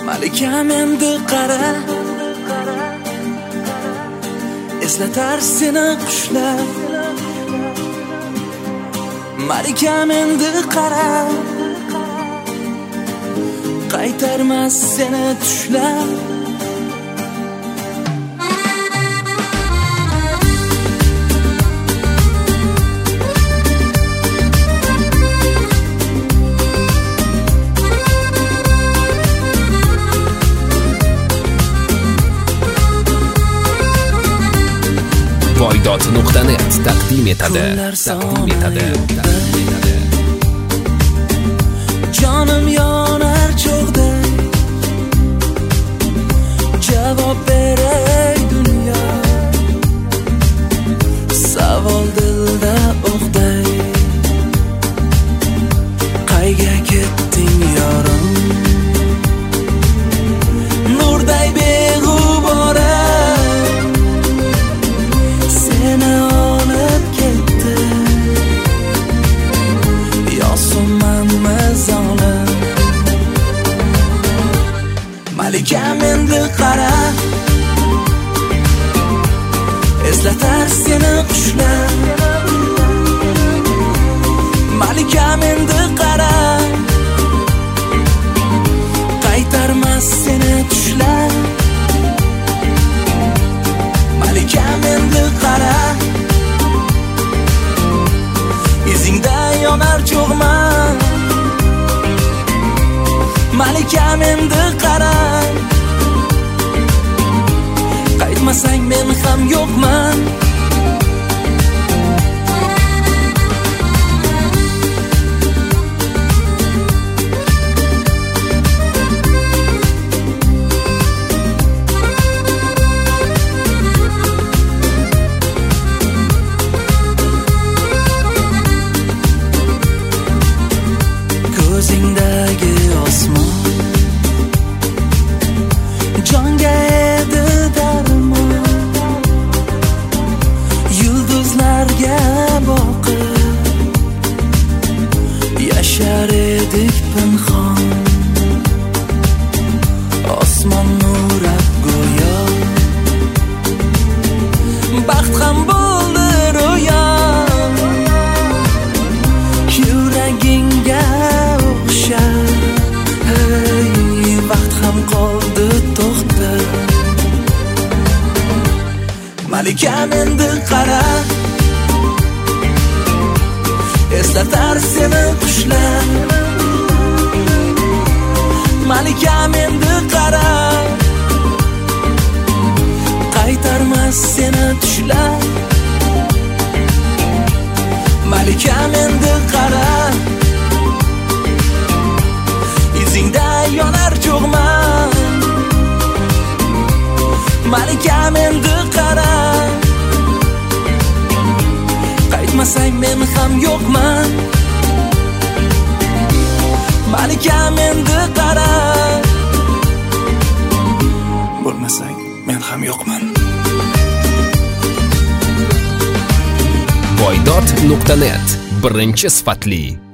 Malikam endi qara, eslatar seni qushlar. Malikam endi qara, qaytarmas seni tushlar. Voydod.net taqdim etadi. Jonim yonar cho'g'da, javob beray dunyo. Savol dilda o'qday, qayga ketding yorim? Nurday beg'ubora seni olib ketdi. Yo'qmanmi zolim? Malikam endi qara, eslatar seni qushlar. Malikam endi qara, qaytarmas seni tushlar. Malikam endi qara, izingda yonar cho'g'man. Malikam endi qara, qaytmasang men ham yo'qman. Ko'zingdagi osmon jonga edi darmon. Yulduzlarga boqib yashar edik pinhon. Osmon nurab go'yo, baxt ham bo'ldi ro'yo. Yuragingga hey, vaqt ham qoldi to'xtab. Malikam endi qara, eslatar seni qushlar. Malikam endi qara, qaytarmas seni tushlar. Malikam endi qara, izingda yonar cho'g'man. Malikam endi qara, qaytmasang men ham yo'qman. Malikam endi qara, bo'lmasang men ham yo'qman. Voydod.net birinchi sifatli